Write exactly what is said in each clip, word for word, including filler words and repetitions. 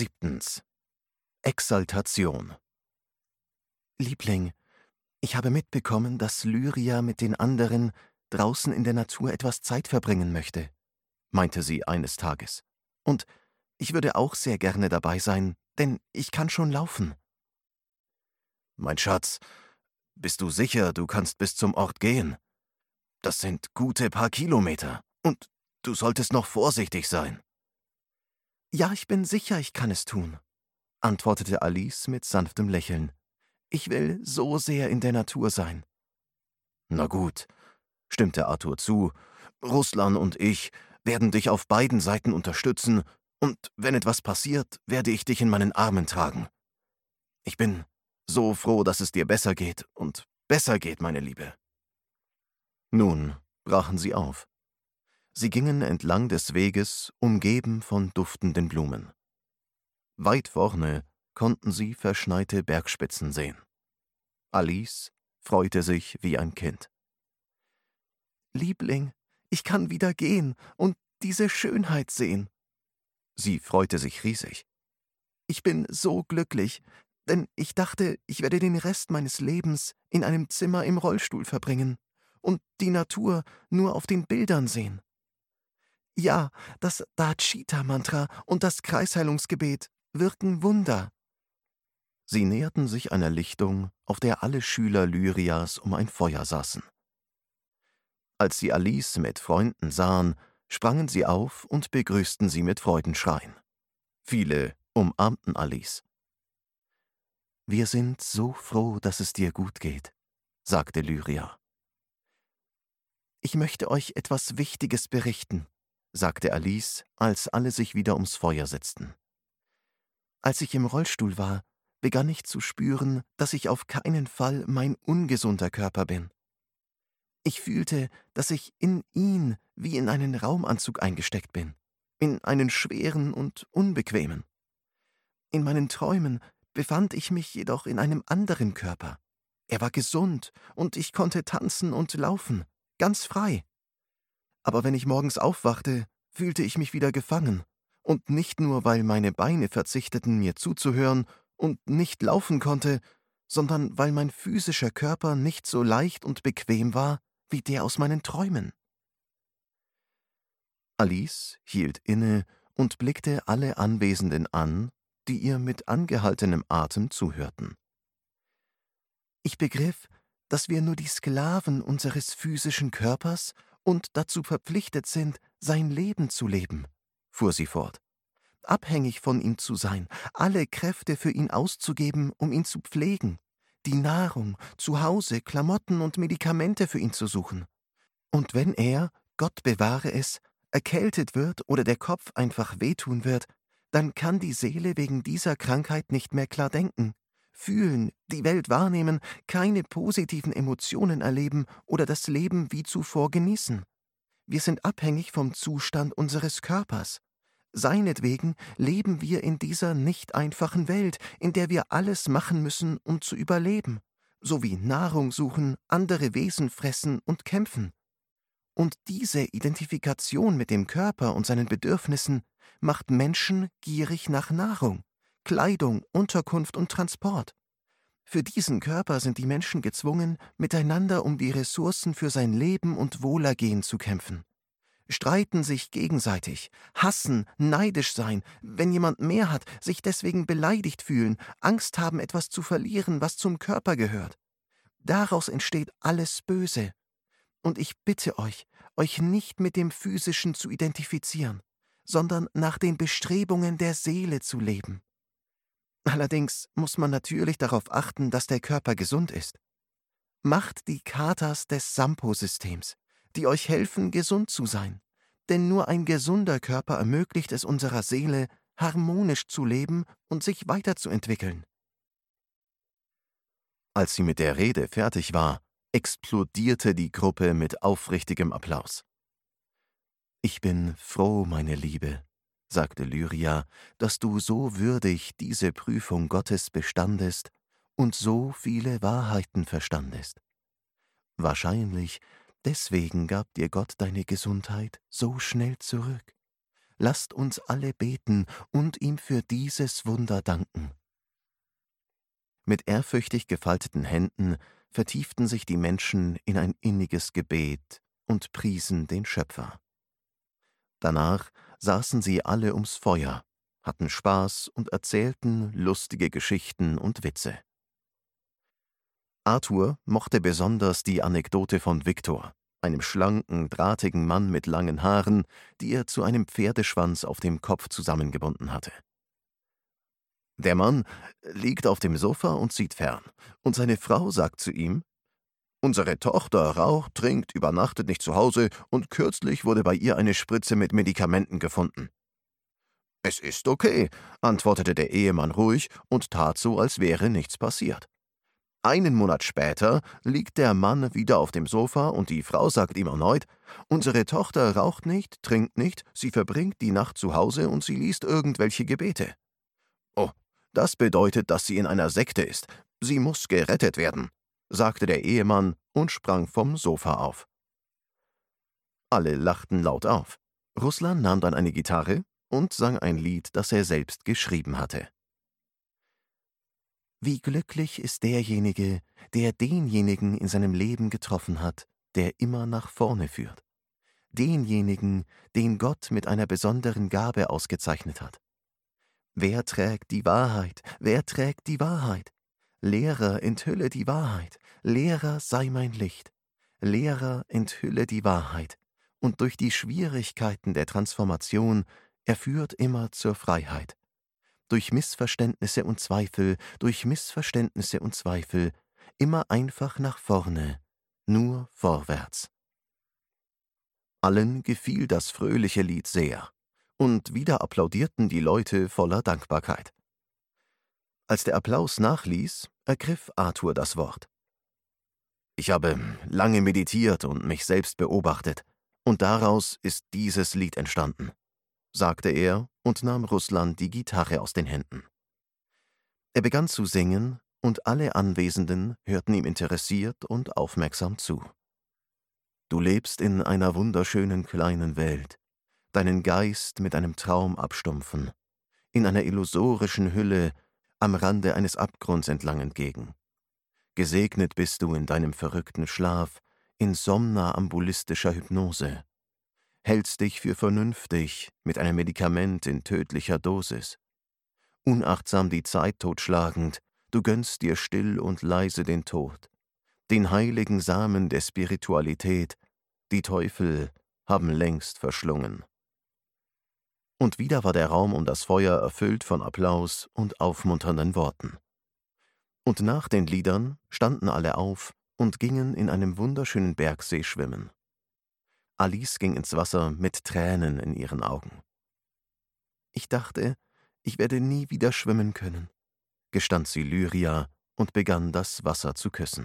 Siebtens. Exaltation. Liebling, ich habe mitbekommen, dass Lyria mit den anderen draußen in der Natur etwas Zeit verbringen möchte, meinte sie eines Tages. Und ich würde auch sehr gerne dabei sein, denn ich kann schon laufen. Mein Schatz, bist du sicher, du kannst bis zum Ort gehen? Das sind gute paar Kilometer, und du solltest noch vorsichtig sein. Ja, ich bin sicher, ich kann es tun, antwortete Alice mit sanftem Lächeln. Ich will so sehr in der Natur sein. Na gut, stimmte Arthur zu, Ruslan und ich werden dich auf beiden Seiten unterstützen, und wenn etwas passiert, werde ich dich in meinen Armen tragen. Ich bin so froh, dass es dir besser geht und besser geht, meine Liebe. Nun brachen sie auf. Sie gingen entlang des Weges, umgeben von duftenden Blumen. Weit vorne konnten sie verschneite Bergspitzen sehen. Alice freute sich wie ein Kind. Liebling, ich kann wieder gehen und diese Schönheit sehen. Sie freute sich riesig. Ich bin so glücklich, denn ich dachte, ich werde den Rest meines Lebens in einem Zimmer im Rollstuhl verbringen und die Natur nur auf den Bildern sehen. Ja, das Dachita-Mantra und das Kreisheilungsgebet wirken Wunder. Sie näherten sich einer Lichtung, auf der alle Schüler Lyrias um ein Feuer saßen. Als sie Alice mit Freunden sahen, sprangen sie auf und begrüßten sie mit Freudenschreien. Viele umarmten Alice. »Wir sind so froh, dass es dir gut geht«, sagte Lyria. »Ich möchte euch etwas Wichtiges berichten«, sagte Alice, als alle sich wieder ums Feuer setzten. »Als ich im Rollstuhl war, begann ich zu spüren, dass ich auf keinen Fall mein ungesunder Körper bin. Ich fühlte, dass ich in ihn wie in einen Raumanzug eingesteckt bin, in einen schweren und unbequemen. In meinen Träumen befand ich mich jedoch in einem anderen Körper. Er war gesund und ich konnte tanzen und laufen, ganz frei. Aber wenn ich morgens aufwachte, fühlte ich mich wieder gefangen. Und nicht nur, weil meine Beine verzichteten, mir zuzuhören und nicht laufen konnte, sondern weil mein physischer Körper nicht so leicht und bequem war wie der aus meinen Träumen.« Alice hielt inne und blickte alle Anwesenden an, die ihr mit angehaltenem Atem zuhörten. »Ich begriff, dass wir nur die Sklaven unseres physischen Körpers und dazu verpflichtet sind, sein Leben zu leben«, fuhr sie fort. »Abhängig von ihm zu sein, alle Kräfte für ihn auszugeben, um ihn zu pflegen, die Nahrung, Zuhause, Klamotten und Medikamente für ihn zu suchen. Und wenn er, Gott bewahre es, erkältet wird oder der Kopf einfach wehtun wird, dann kann die Seele wegen dieser Krankheit nicht mehr klar denken, fühlen, die Welt wahrnehmen, keine positiven Emotionen erleben oder das Leben wie zuvor genießen. Wir sind abhängig vom Zustand unseres Körpers. Seinetwegen leben wir in dieser nicht einfachen Welt, in der wir alles machen müssen, um zu überleben, sowie Nahrung suchen, andere Wesen fressen und kämpfen. Und diese Identifikation mit dem Körper und seinen Bedürfnissen macht Menschen gierig nach Nahrung, Kleidung, Unterkunft und Transport. Für diesen Körper sind die Menschen gezwungen, miteinander um die Ressourcen für sein Leben und Wohlergehen zu kämpfen. Streiten sich gegenseitig, hassen, neidisch sein, wenn jemand mehr hat, sich deswegen beleidigt fühlen, Angst haben, etwas zu verlieren, was zum Körper gehört. Daraus entsteht alles Böse. Und ich bitte euch, euch nicht mit dem Physischen zu identifizieren, sondern nach den Bestrebungen der Seele zu leben. Allerdings muss man natürlich darauf achten, dass der Körper gesund ist. Macht die Katas des Sampo-Systems, die euch helfen, gesund zu sein. Denn nur ein gesunder Körper ermöglicht es unserer Seele, harmonisch zu leben und sich weiterzuentwickeln. Als sie mit der Rede fertig war, explodierte die Gruppe mit aufrichtigem Applaus. »Ich bin froh, meine Liebe«, sagte Lyria, »dass du so würdig diese Prüfung Gottes bestandest und so viele Wahrheiten verstandest. Wahrscheinlich deswegen gab dir Gott deine Gesundheit so schnell zurück. lasst uns alle beten und ihm für dieses Wunder danken.« Mit ehrfürchtig gefalteten Händen vertieften sich die Menschen in ein inniges Gebet und priesen den Schöpfer. Danach saßen sie alle ums Feuer, hatten Spaß und erzählten lustige Geschichten und Witze. Arthur mochte besonders die Anekdote von Viktor, einem schlanken, drahtigen Mann mit langen Haaren, die er zu einem Pferdeschwanz auf dem Kopf zusammengebunden hatte. Der Mann liegt auf dem Sofa und sieht fern, und seine Frau sagt zu ihm: »Unsere Tochter raucht, trinkt, übernachtet nicht zu Hause, und kürzlich wurde bei ihr eine Spritze mit Medikamenten gefunden.« »Es ist okay«, antwortete der Ehemann ruhig und tat so, als wäre nichts passiert. Einen Monat später liegt der Mann wieder auf dem Sofa und die Frau sagt ihm erneut: »Unsere Tochter raucht nicht, trinkt nicht, sie verbringt die Nacht zu Hause und sie liest irgendwelche Gebete.« »Oh, das bedeutet, dass sie in einer Sekte ist. Sie muss gerettet werden«, sagte der Ehemann und sprang vom Sofa auf. Alle lachten laut auf. Ruslan nahm dann eine Gitarre und sang ein Lied, das er selbst geschrieben hatte. Wie glücklich ist derjenige, der denjenigen in seinem Leben getroffen hat, der immer nach vorne führt. Denjenigen, den Gott mit einer besonderen Gabe ausgezeichnet hat. Wer trägt die Wahrheit? Wer trägt die Wahrheit? Lehrer, enthülle die Wahrheit. Lehrer, sei mein Licht. Lehrer, enthülle die Wahrheit. Und durch die Schwierigkeiten der Transformation, er führt immer zur Freiheit. Durch Missverständnisse und Zweifel, durch Missverständnisse und Zweifel, immer einfach nach vorne, nur vorwärts. Allen gefiel das fröhliche Lied sehr, und wieder applaudierten die Leute voller Dankbarkeit. Als der Applaus nachließ, ergriff Arthur das Wort. »Ich habe lange meditiert und mich selbst beobachtet, und daraus ist dieses Lied entstanden«, sagte er und nahm Ruslan die Gitarre aus den Händen. Er begann zu singen, und alle Anwesenden hörten ihm interessiert und aufmerksam zu. »Du lebst in einer wunderschönen kleinen Welt, deinen Geist mit einem Traum abstumpfen, in einer illusorischen Hülle am Rande eines Abgrunds entlang entgegen. Gesegnet bist du in deinem verrückten Schlaf, in somnambulistischer Hypnose. Hältst dich für vernünftig mit einem Medikament in tödlicher Dosis. Unachtsam die Zeit totschlagend, du gönnst dir still und leise den Tod, den heiligen Samen der Spiritualität, die Teufel haben längst verschlungen.« Und wieder war der Raum um das Feuer erfüllt von Applaus und aufmunternden Worten. Und nach den Liedern standen alle auf und gingen in einem wunderschönen Bergsee schwimmen. Alice ging ins Wasser mit Tränen in ihren Augen. »Ich dachte, ich werde nie wieder schwimmen können«, gestand sie Lyria und begann das Wasser zu küssen.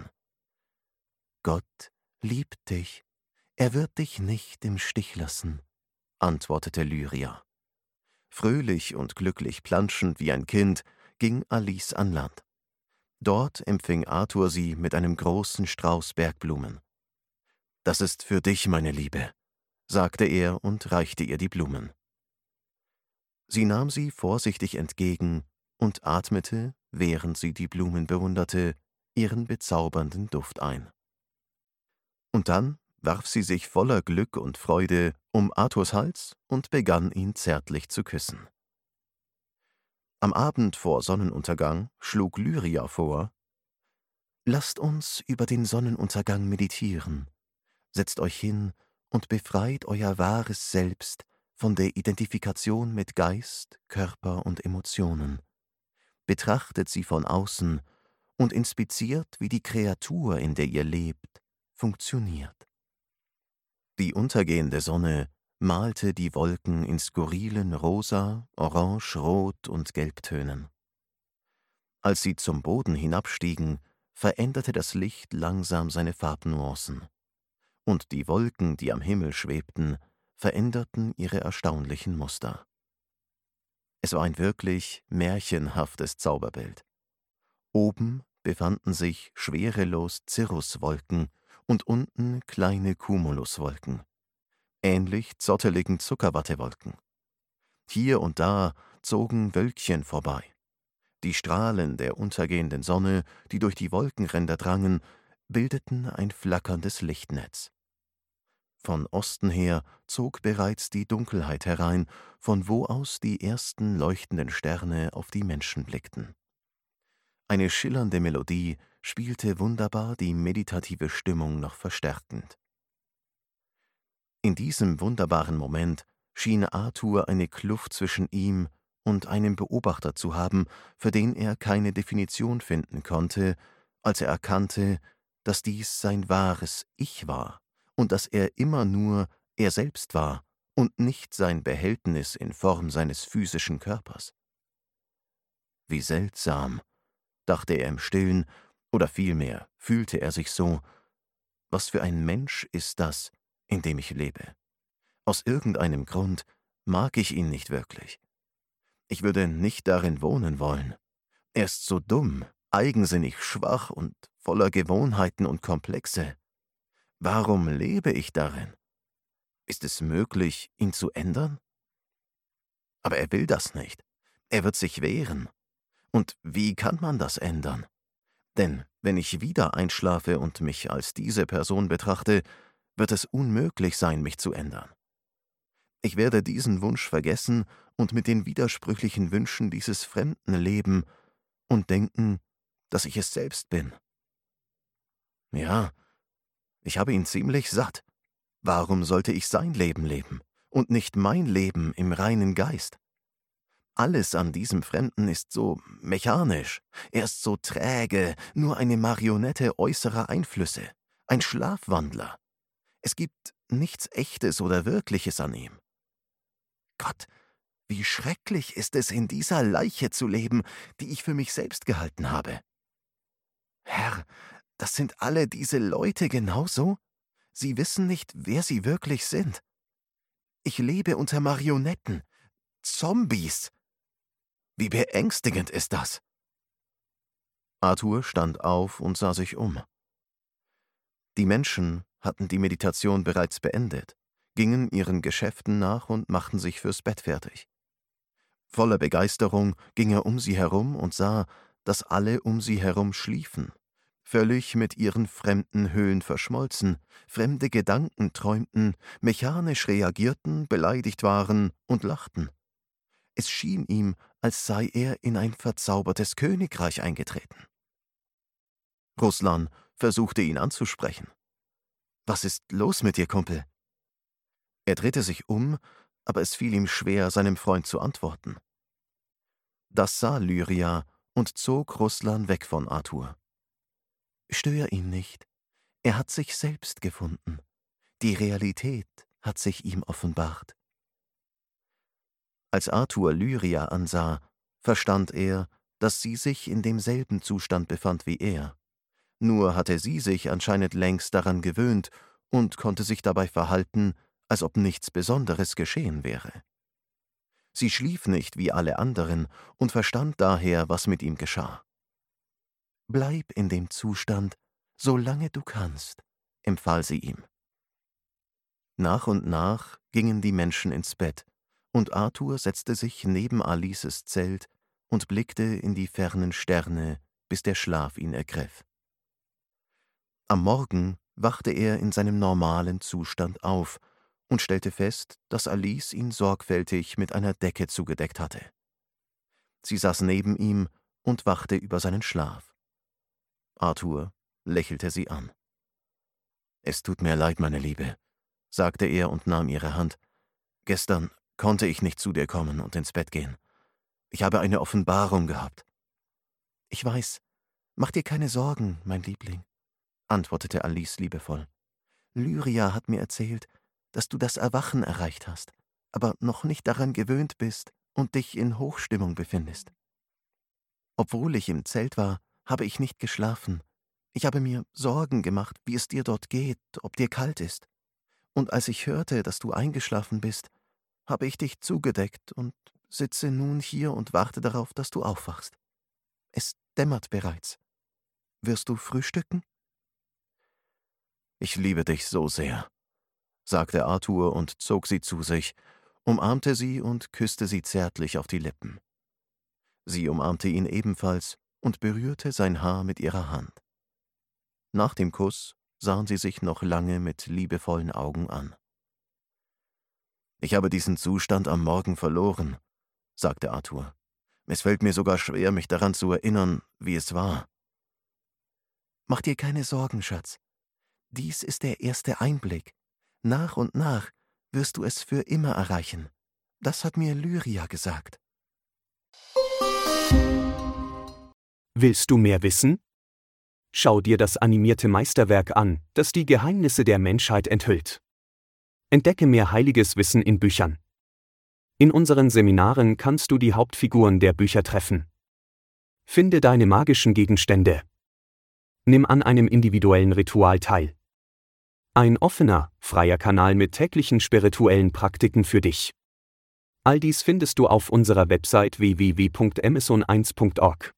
»Gott liebt dich, er wird dich nicht im Stich lassen«, antwortete Lyria. Fröhlich und glücklich planschend wie ein Kind ging Alice an Land. Dort empfing Arthur sie mit einem großen Strauß Bergblumen. »Das ist für dich, meine Liebe«, sagte er und reichte ihr die Blumen. Sie nahm sie vorsichtig entgegen und atmete, während sie die Blumen bewunderte, ihren bezaubernden Duft ein. Und dann warf sie sich voller Glück und Freude um Arthurs Hals und begann ihn zärtlich zu küssen. Am Abend vor Sonnenuntergang schlug Lyria vor: »Lasst uns über den Sonnenuntergang meditieren. Setzt euch hin und befreit euer wahres Selbst von der Identifikation mit Geist, Körper und Emotionen. Betrachtet sie von außen und inspiziert, wie die Kreatur, in der ihr lebt, funktioniert.« Die untergehende Sonne malte die Wolken in skurrilen Rosa, Orange, Rot und Gelbtönen. Als sie zum Boden hinabstiegen, veränderte das Licht langsam seine Farbnuancen. Und die Wolken, die am Himmel schwebten, veränderten ihre erstaunlichen Muster. Es war ein wirklich märchenhaftes Zauberbild. Oben befanden sich schwerelos Cirruswolken und unten kleine Cumuluswolken, ähnlich zotteligen Zuckerwattewolken. Hier und da zogen Wölkchen vorbei. Die Strahlen der untergehenden Sonne, die durch die Wolkenränder drangen, bildeten ein flackerndes Lichtnetz. Von Osten her zog bereits die Dunkelheit herein, von wo aus die ersten leuchtenden Sterne auf die Menschen blickten. Eine schillernde Melodie spielte wunderbar die meditative Stimmung noch verstärkend. In diesem wunderbaren Moment schien Arthur eine Kluft zwischen ihm und einem Beobachter zu haben, für den er keine Definition finden konnte, als er erkannte, dass dies sein wahres Ich war und dass er immer nur er selbst war und nicht sein Behältnis in Form seines physischen Körpers. Wie seltsam, dachte er im Stillen, oder vielmehr fühlte er sich so. Was für ein Mensch ist das, in dem ich lebe? Aus irgendeinem Grund mag ich ihn nicht wirklich. Ich würde nicht darin wohnen wollen. Er ist so dumm, eigensinnig, schwach und voller Gewohnheiten und Komplexe. Warum lebe ich darin? Ist es möglich, ihn zu ändern? Aber er will das nicht. Er wird sich wehren. Und wie kann man das ändern? Denn wenn ich wieder einschlafe und mich als diese Person betrachte, wird es unmöglich sein, mich zu ändern. Ich werde diesen Wunsch vergessen und mit den widersprüchlichen Wünschen dieses Fremden leben und denken, dass ich es selbst bin. Ja, ich habe ihn ziemlich satt. Warum sollte ich sein Leben leben und nicht mein Leben im reinen Geist? Alles an diesem Fremden ist so mechanisch, er ist so träge, nur eine Marionette äußerer Einflüsse, ein Schlafwandler. Es gibt nichts Echtes oder Wirkliches an ihm. Gott, wie schrecklich ist es, in dieser Leiche zu leben, die ich für mich selbst gehalten habe. Herr, das sind alle diese Leute genauso? Sie wissen nicht, wer sie wirklich sind. Ich lebe unter Marionetten, Zombies. Wie beängstigend ist das? Arthur stand auf und sah sich um. Die Menschen hatten die Meditation bereits beendet, gingen ihren Geschäften nach und machten sich fürs Bett fertig. Voller Begeisterung ging er um sie herum und sah, dass alle um sie herum schliefen, völlig mit ihren fremden Höhlen verschmolzen, fremde Gedanken träumten, mechanisch reagierten, beleidigt waren und lachten. Es schien ihm, als sei er in ein verzaubertes Königreich eingetreten. Ruslan versuchte ihn anzusprechen. »Was ist los mit dir, Kumpel?« Er drehte sich um, aber es fiel ihm schwer, seinem Freund zu antworten. Das sah Lyria und zog Ruslan weg von Arthur. »Stör ihn nicht. Er hat sich selbst gefunden. Die Realität hat sich ihm offenbart.« Als Arthur Lyria ansah, verstand er, dass sie sich in demselben Zustand befand wie er. Nur hatte sie sich anscheinend längst daran gewöhnt und konnte sich dabei verhalten, als ob nichts Besonderes geschehen wäre. Sie schlief nicht wie alle anderen und verstand daher, was mit ihm geschah. »Bleib in dem Zustand, solange du kannst«, empfahl sie ihm. Nach und nach gingen die Menschen ins Bett, und Arthur setzte sich neben Alices Zelt und blickte in die fernen Sterne, bis der Schlaf ihn ergriff. Am Morgen wachte er in seinem normalen Zustand auf und stellte fest, dass Alice ihn sorgfältig mit einer Decke zugedeckt hatte. Sie saß neben ihm und wachte über seinen Schlaf. Arthur lächelte sie an. »Es tut mir leid, meine Liebe«, sagte er und nahm ihre Hand. »Gestern konnte ich nicht zu dir kommen und ins Bett gehen. Ich habe eine Offenbarung gehabt.« »Ich weiß. Mach dir keine Sorgen, mein Liebling«, antwortete Alice liebevoll. »Lyria hat mir erzählt, dass du das Erwachen erreicht hast, aber noch nicht daran gewöhnt bist und dich in Hochstimmung befindest. Obwohl ich im Zelt war, habe ich nicht geschlafen. Ich habe mir Sorgen gemacht, wie es dir dort geht, ob dir kalt ist. Und als ich hörte, dass du eingeschlafen bist, habe ich dich zugedeckt und sitze nun hier und warte darauf, dass du aufwachst. Es dämmert bereits. Wirst du frühstücken?« »Ich liebe dich so sehr«, sagte Arthur und zog sie zu sich, umarmte sie und küsste sie zärtlich auf die Lippen. Sie umarmte ihn ebenfalls und berührte sein Haar mit ihrer Hand. Nach dem Kuss sahen sie sich noch lange mit liebevollen Augen an. »Ich habe diesen Zustand am Morgen verloren«, sagte Arthur. »Es fällt mir sogar schwer, mich daran zu erinnern, wie es war.« »Mach dir keine Sorgen, Schatz. Dies ist der erste Einblick. Nach und nach wirst du es für immer erreichen. Das hat mir Lyria gesagt.« Willst du mehr wissen? Schau dir das animierte Meisterwerk an, das die Geheimnisse der Menschheit enthüllt. Entdecke mehr heiliges Wissen in Büchern. In unseren Seminaren kannst du die Hauptfiguren der Bücher treffen. Finde deine magischen Gegenstände. Nimm an einem individuellen Ritual teil. Ein offener, freier Kanal mit täglichen spirituellen Praktiken für dich. All dies findest du auf unserer Website w w w punkt amazon eins punkt org.